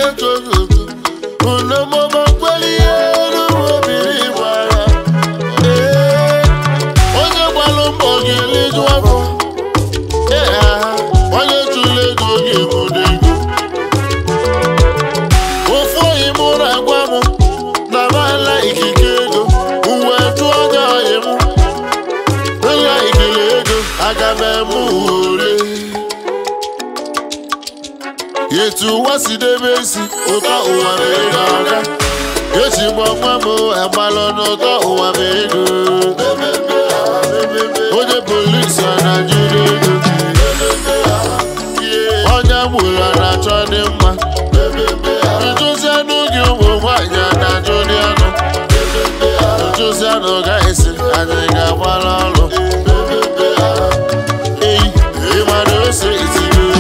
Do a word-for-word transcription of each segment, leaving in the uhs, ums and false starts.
Yetu wasidebesi ota uwa mega Yechi mwamamo ambalo nota uwa mega Oje polisi anajirego Onya mula na chone mma Njosi anugi umu mwanya na jodi ano Njosi anuga isi aniga walalo Hey, imano se itigo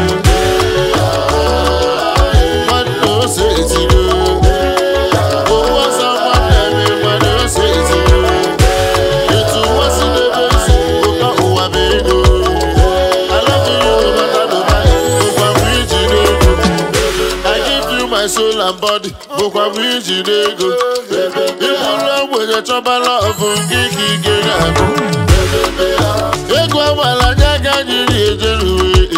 soul and body, bokwa mwiji nego. Ibula mwenye chobala ofu ngiki gegago. Egwa wala nyaga nyiri ejeruwe.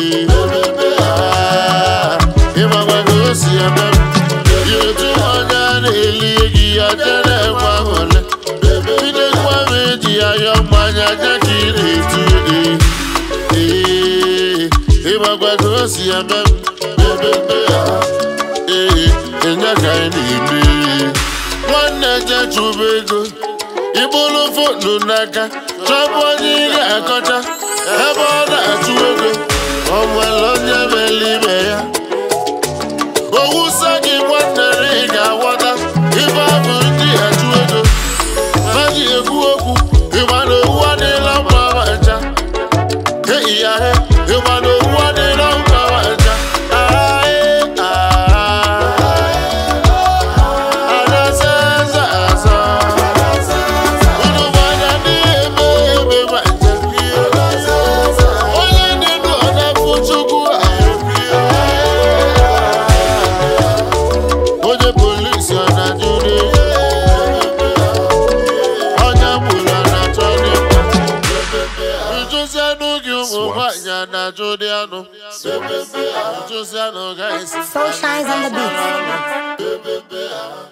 Ima wako si amem. Yetu wanya neligi ya jene kwa hole. Ine kwa meji ya yomanya nyakiri tu. Ima wako si amem. Enya kaini ibi Mwana jechu bego Ibulu fonu naka Chabo nyiga akocha Ebo na atuwego Omwelo nye melibe ya Owusagi mwana riga wata Ibabu ndi atuwego Maji eku oku Imano uwa nila mwawaja He iya he Imano uwa nila mwawaja Soul shines on the beat.